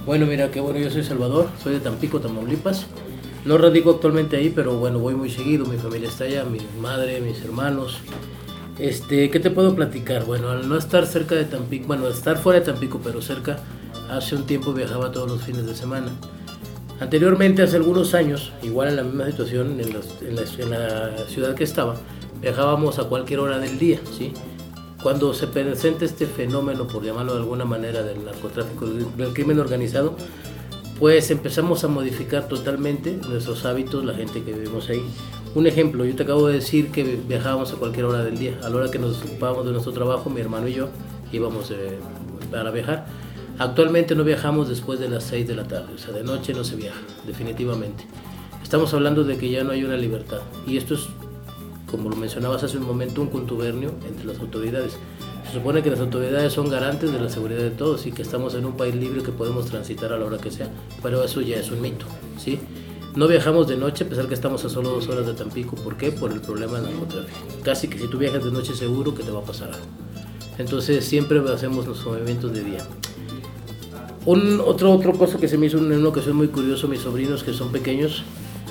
Bueno, mira, qué bueno, yo soy Salvador, soy de Tampico, Tamaulipas. No radico actualmente ahí, pero bueno, voy muy seguido, mi familia está allá, mi madre, mis hermanos. ¿Qué te puedo platicar? Bueno, al no estar cerca de Tampico, bueno, estar fuera de Tampico, pero cerca, hace un tiempo viajaba todos los fines de semana. Anteriormente, hace algunos años, igual en la misma situación, en la ciudad que estaba, viajábamos a cualquier hora del día, ¿sí? Cuando se presenta este fenómeno, por llamarlo de alguna manera, del narcotráfico, del crimen organizado, pues empezamos a modificar totalmente nuestros hábitos, la gente que vivimos ahí. Un ejemplo, yo te acabo de decir que viajábamos a cualquier hora del día. A la hora que nos ocupábamos de nuestro trabajo, mi hermano y yo íbamos para viajar. Actualmente no viajamos después de las 6 de la tarde, o sea, de noche no se viaja, definitivamente. Estamos hablando de que ya no hay una libertad. Y esto es, como lo mencionabas hace un momento, un contubernio entre las autoridades. Se supone que las autoridades son garantes de la seguridad de todos y que estamos en un país libre que podemos transitar a la hora que sea, pero eso ya es un mito, ¿sí? No viajamos de noche a pesar que estamos a solo 2 horas de Tampico. ¿Por qué? Por el problema del narcotráfico. Casi que si tú viajas de noche seguro que te va a pasar algo. Entonces siempre hacemos los movimientos de día. Otra cosa que se me hizo en una ocasión muy curioso, mis sobrinos que son pequeños,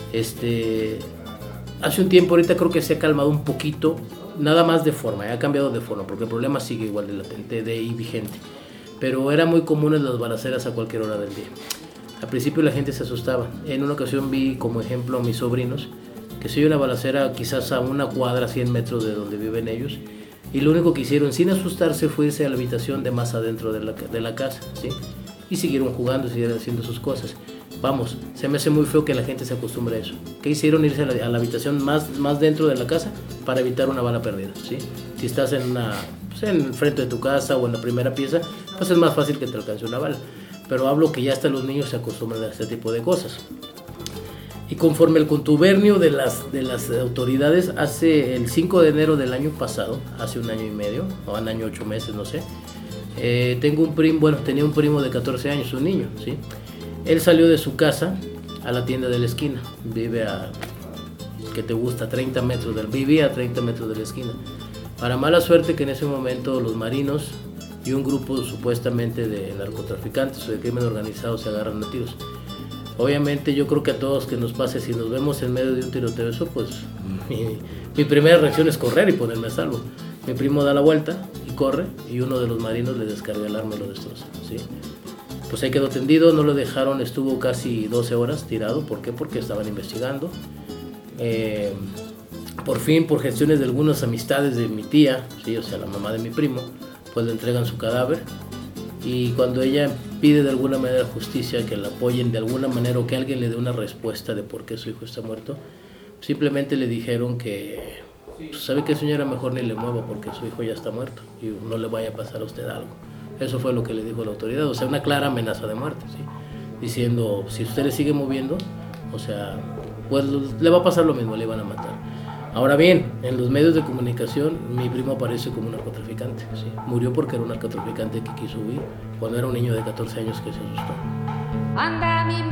hace un tiempo, ahorita creo que se ha calmado un poquito, nada más de forma, ha cambiado de forma, porque el problema sigue igual de latente, de ahí vigente. Pero era muy común en las balaceras a cualquier hora del día. Al principio la gente se asustaba. En una ocasión vi como ejemplo a mis sobrinos, que se oye una balacera quizás a una cuadra, 100 metros de donde viven ellos, y lo único que hicieron sin asustarse fue irse a la habitación de más adentro de la casa, ¿sí? Y siguieron jugando, siguieron haciendo sus cosas. Vamos, se me hace muy feo que la gente se acostumbre a eso. ¿Qué hicieron? Irse a la habitación más dentro de la casa para evitar una bala perdida, ¿sí? Si estás en el frente de tu casa o en la primera pieza, pues es más fácil que te alcance una bala. Pero hablo que ya hasta los niños se acostumbran a este tipo de cosas. Y conforme el contubernio de las autoridades, hace el 5 de enero del año pasado, hace un año y medio, o un año 8 meses, no sé, tenía un primo de 14 años, un niño, ¿sí? Él salió de su casa a la tienda de la esquina, vivía a 30 metros de la esquina. Para mala suerte que en ese momento los marinos y un grupo supuestamente de narcotraficantes o de crimen organizado se agarran a tiros. Obviamente yo creo que a todos que nos pase, si nos vemos en medio de un tiroteo, eso pues mi primera reacción es correr y ponerme a salvo. Mi primo da la vuelta y corre y uno de los marinos le descarga el arma y lo destroza, ¿sí? Pues ahí quedó tendido, no lo dejaron, estuvo casi 12 horas tirado. ¿Por qué? Porque estaban investigando. Por fin, por gestiones de algunas amistades de mi tía, ¿sí? O sea, la mamá de mi primo, pues le entregan su cadáver. Y cuando ella pide de alguna manera justicia, que la apoyen de alguna manera o que alguien le dé una respuesta de por qué su hijo está muerto, simplemente le dijeron que, pues, sabe que señora, mejor ni le mueva porque su hijo ya está muerto y no le vaya a pasar a usted algo. Eso fue lo que le dijo la autoridad, o sea, una clara amenaza de muerte, ¿sí? Diciendo, si usted le sigue moviendo, o sea, pues le va a pasar lo mismo, le van a matar. Ahora bien, en los medios de comunicación, mi primo aparece como un narcotraficante, ¿sí? Murió porque era un narcotraficante que quiso huir cuando era un niño de 14 años que se asustó. Anda mi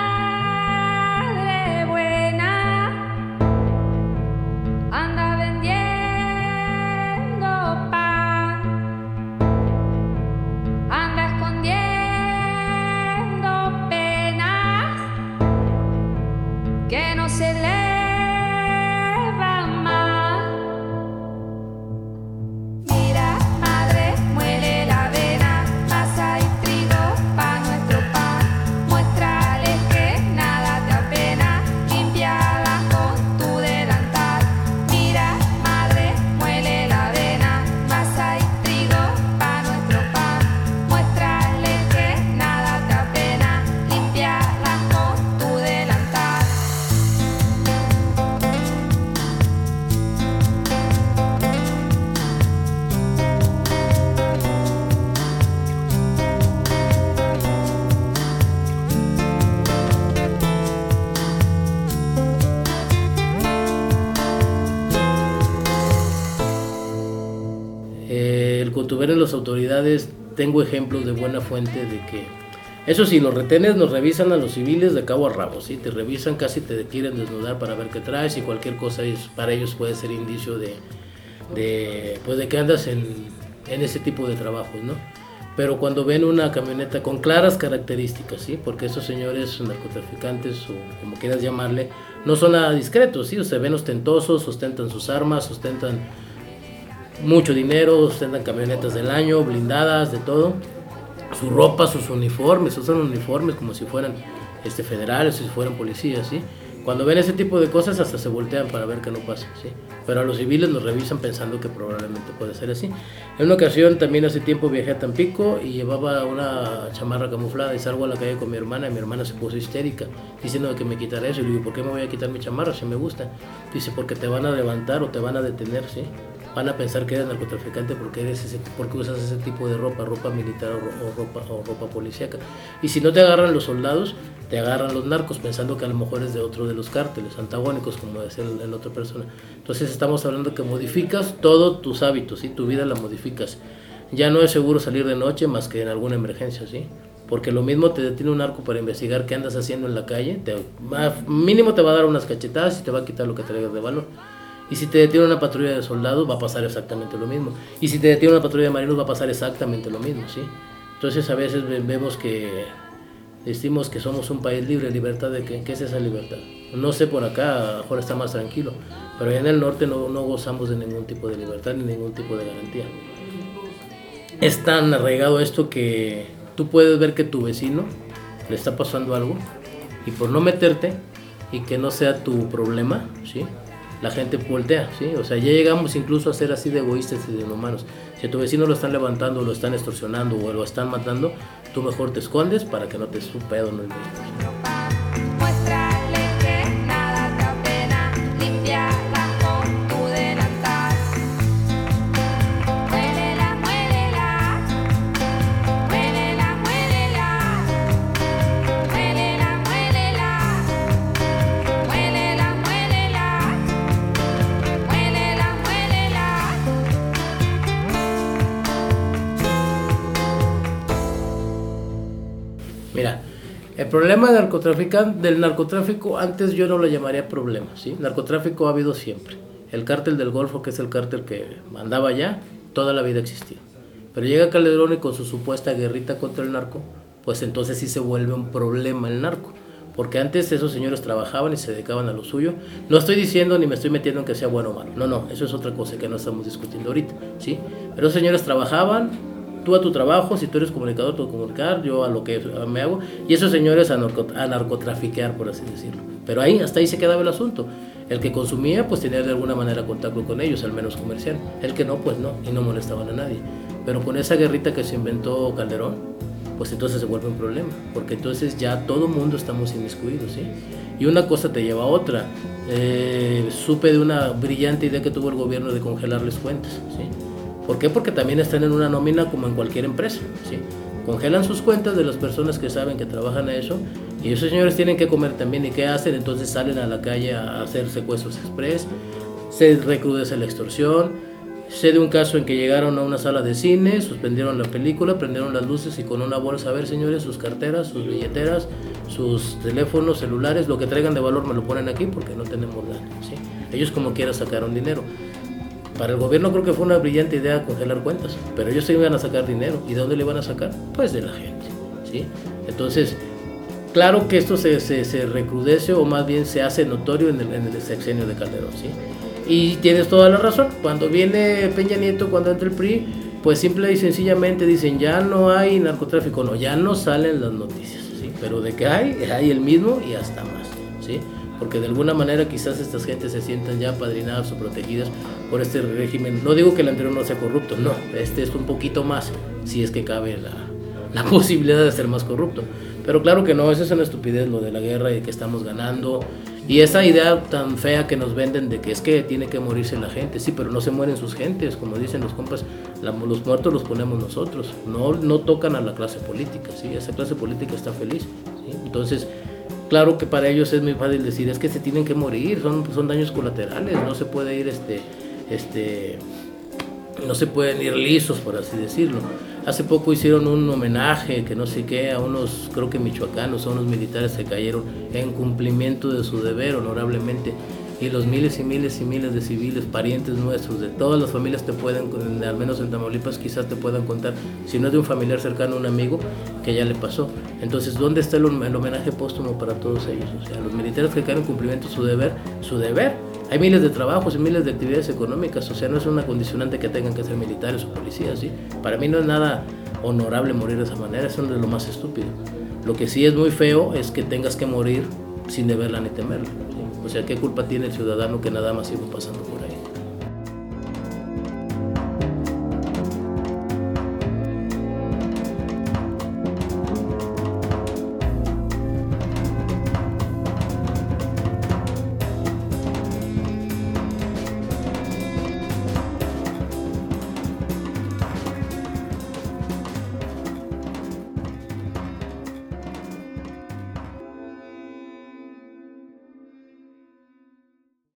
madre buena, anda vendiendo pan, anda escondiendo penas que no se le contubernio de las autoridades, tengo ejemplos de buena fuente de que, eso sí, los retenes nos revisan a los civiles de cabo a rabo, ¿sí? Te revisan, casi te quieren desnudar para ver qué traes y cualquier cosa para ellos puede ser indicio de que andas en ese tipo de trabajos, ¿no? pero cuando ven una camioneta con claras características, ¿sí? Porque esos señores narcotraficantes, o como quieras llamarle, no son nada discretos, ¿sí? O se ven ostentosos, ostentan sus armas, ostentan mucho dinero, ostentan camionetas del año, blindadas, de todo, su ropa, sus uniformes, usan uniformes como si fueran federales, si fueran policías, ¿sí? Cuando ven ese tipo de cosas hasta se voltean para ver que no pasa, ¿sí? Pero a los civiles nos revisan pensando que probablemente puede ser así. En una ocasión también hace tiempo viajé a Tampico y llevaba una chamarra camuflada y salgo a la calle con mi hermana y mi hermana se puso histérica diciendo que me quitara eso y le digo, ¿por qué me voy a quitar mi chamarra si me gusta? Dice, porque te van a levantar o te van a detener, ¿sí? Van a pensar que eres narcotraficante porque usas ese tipo de ropa militar o ropa policíaca. Y si no te agarran los soldados, te agarran los narcos pensando que a lo mejor es de otro de los cárteles antagónicos, como decía la otra persona. Entonces estamos hablando que modificas todos tus hábitos, ¿sí? Tu vida la modificas. Ya no es seguro salir de noche más que en alguna emergencia, ¿sí? Porque lo mismo te detiene un narco para investigar qué andas haciendo en la calle, mínimo te va a dar unas cachetadas y te va a quitar lo que traigas de valor. Y si te detiene una patrulla de soldados, va a pasar exactamente lo mismo. Y si te detiene una patrulla de marinos, va a pasar exactamente lo mismo, ¿sí? Entonces a veces vemos que decimos que somos un país libre. ¿Libertad de qué? ¿Qué es esa libertad? No sé, por acá a lo mejor está más tranquilo, pero allá en el norte no gozamos de ningún tipo de libertad ni ningún tipo de garantía. Es tan arraigado esto que tú puedes ver que tu vecino le está pasando algo y por no meterte y que no sea tu problema, ¿sí? La gente voltea, ¿sí? O sea, ya llegamos incluso a ser así de egoístas y de inhumanos. Si a tu vecino lo están levantando, lo están extorsionando o lo están matando, tú mejor te escondes para que no te su pedo en el medio. Muéstrale que nada te apena, límpiala con tu delantal. Muélela, muélela, muélela, muélela, muélela, muélela, muélela, muélela, muélela, muélela. Mira, el problema del narcotráfico, antes yo no lo llamaría problema, ¿sí? Narcotráfico ha habido siempre. El cártel del Golfo, que es el cártel que mandaba allá, toda la vida existió. Pero llega Calderón y con su supuesta guerrita contra el narco, pues entonces sí se vuelve un problema el narco. Porque antes esos señores trabajaban y se dedicaban a lo suyo. No estoy diciendo ni me estoy metiendo en que sea bueno o malo. No, eso es otra cosa que no estamos discutiendo ahorita, ¿sí? Pero esos señores trabajaban, tú a tu trabajo, si tú eres comunicador, tú a comunicar, yo a lo que me hago, y esos señores a narcotrafiquear, por así decirlo. Pero hasta ahí se quedaba el asunto. El que consumía, pues tenía de alguna manera contacto con ellos, al menos comercial. El que no, pues no, y no molestaban a nadie. Pero con esa guerrita que se inventó Calderón, pues entonces se vuelve un problema, porque entonces ya todo mundo estamos inmiscuidos, ¿sí? Y una cosa te lleva a otra. Supe de una brillante idea que tuvo el gobierno de congelarles cuentas, ¿sí? ¿Por qué? Porque también están en una nómina como en cualquier empresa, ¿sí? Congelan sus cuentas de las personas que saben que trabajan a eso y esos señores tienen que comer también. ¿Y qué hacen? Entonces salen a la calle a hacer secuestros express, se recrudece la extorsión. Sé de un caso en que llegaron a una sala de cine, suspendieron la película, prendieron las luces y con una bolsa, a ver señores, sus carteras, sus billeteras, sus teléfonos celulares, lo que traigan de valor me lo ponen aquí porque no tenemos nada, ¿sí? Ellos como quiera sacaron dinero. Para el gobierno creo que fue una brillante idea congelar cuentas, pero ellos se iban a sacar dinero. ¿Y de dónde le iban a sacar? Pues de la gente, ¿sí? Entonces, claro que esto se recrudece o más bien se hace notorio en el sexenio de Calderón, ¿sí? Y tienes toda la razón. Cuando viene Peña Nieto, cuando entra el PRI, pues simple y sencillamente dicen ya no hay narcotráfico, no, ya no salen las noticias, ¿sí? Pero de que hay el mismo y hasta más, ¿sí? Porque de alguna manera quizás estas gentes se sientan ya apadrinadas o protegidas por este régimen. No digo que el anterior no sea corrupto, no, este es un poquito más, si es que cabe la posibilidad de ser más corrupto. Pero claro que no, eso es una estupidez lo de la guerra y que estamos ganando. Y esa idea tan fea que nos venden de que es que tiene que morirse la gente, sí, pero no se mueren sus gentes, como dicen los compas, los muertos los ponemos nosotros, no tocan a la clase política, sí, esa clase política está feliz, ¿sí? Entonces, claro que para ellos es muy fácil decir, es que se tienen que morir, son daños colaterales, no se puede ir no se pueden ir lisos, por así decirlo. Hace poco hicieron un homenaje, que no sé qué, a unos, creo que michoacanos, a unos militares que cayeron en cumplimiento de su deber, honorablemente. y los miles y miles y miles de civiles, parientes nuestros, de todas las familias te pueden, al menos en Tamaulipas quizás te puedan contar, si no es de un familiar cercano, un amigo, que ya le pasó. Entonces, ¿dónde está el homenaje póstumo para todos ellos? O sea, los militares que caen en cumplimiento de su deber. Hay miles de trabajos y miles de actividades económicas, o sea, no es una condicionante que tengan que ser militares o policías, ¿sí? Para mí no es nada honorable morir de esa manera, eso es lo más estúpido. Lo que sí es muy feo es que tengas que morir sin deberla ni temerla, ¿sí? O sea, ¿qué culpa tiene el ciudadano que nada más iba pasando por ahí?